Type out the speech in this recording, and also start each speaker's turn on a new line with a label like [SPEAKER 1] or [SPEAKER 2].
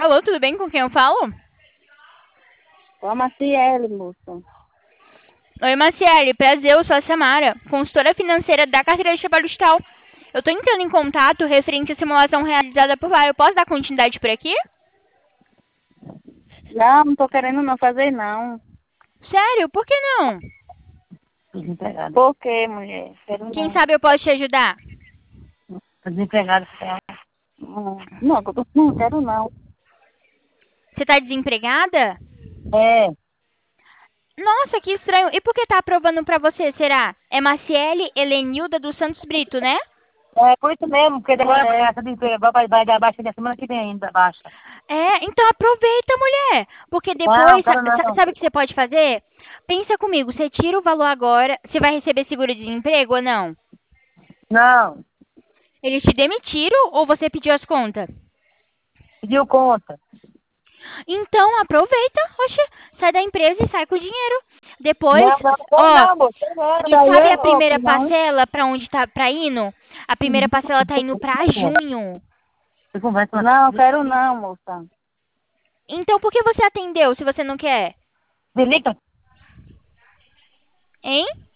[SPEAKER 1] Alô, tudo bem? Com quem eu falo?
[SPEAKER 2] Ô, a Maciele, moça.
[SPEAKER 1] Oi, Maciele. Prazer, eu sou a Samara, consultora financeira da carteira de trabalho digital. Eu tô entrando em contato referente à simulação realizada por lá. Eu posso dar continuidade por aqui?
[SPEAKER 2] Não tô querendo não fazer, não.
[SPEAKER 1] Sério? Por que não?
[SPEAKER 2] Tô desempregada. Por quê, mulher? Quero
[SPEAKER 1] Quem
[SPEAKER 2] não.
[SPEAKER 1] sabe eu posso te ajudar?
[SPEAKER 2] Tô desempregada. Não, não quero não.
[SPEAKER 1] Você tá desempregada?
[SPEAKER 2] É,
[SPEAKER 1] Nossa, que estranho. E por que tá aprovando pra você, será? É Maciele Helenilda dos Santos Brito, né?
[SPEAKER 2] por isso mesmo, porque demora essa de emprego. Vai dar baixa na semana que vem ainda, baixa.
[SPEAKER 1] É, então aproveita, mulher. Porque
[SPEAKER 2] Não,
[SPEAKER 1] depois,
[SPEAKER 2] quero não.
[SPEAKER 1] sabe o que você pode fazer? Pensa comigo, você tira o valor agora, você vai receber seguro-desemprego ou não?
[SPEAKER 2] Não,
[SPEAKER 1] Eles te demitiram ou você pediu as contas?
[SPEAKER 2] pediu conta.
[SPEAKER 1] Então aproveita, oxe, sai da empresa e sai com o dinheiro. Depois,
[SPEAKER 2] Não quero
[SPEAKER 1] ó,
[SPEAKER 2] não, moça. Não,
[SPEAKER 1] e
[SPEAKER 2] isso aí
[SPEAKER 1] sabe
[SPEAKER 2] é
[SPEAKER 1] a
[SPEAKER 2] golpe,
[SPEAKER 1] primeira
[SPEAKER 2] não.
[SPEAKER 1] parcela pra onde tá pra indo? A primeira parcela tá indo pra junho.
[SPEAKER 2] Você conversa. Não, quero não, moça.
[SPEAKER 1] Então por que você atendeu se você não quer?
[SPEAKER 2] Desliga.
[SPEAKER 1] Hein?